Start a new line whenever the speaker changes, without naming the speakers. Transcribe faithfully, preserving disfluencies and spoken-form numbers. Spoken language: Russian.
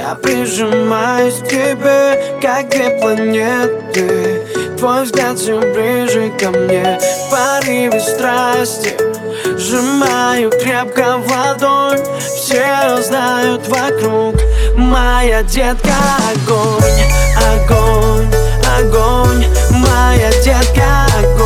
Я прижимаюсь к тебе, как две планеты. Твой взгляд все ближе ко мне, в порыве страсти сжимаю крепко в ладонь. Все знают вокруг, моя детка. Огонь, огонь, огонь, моя детка. Огонь.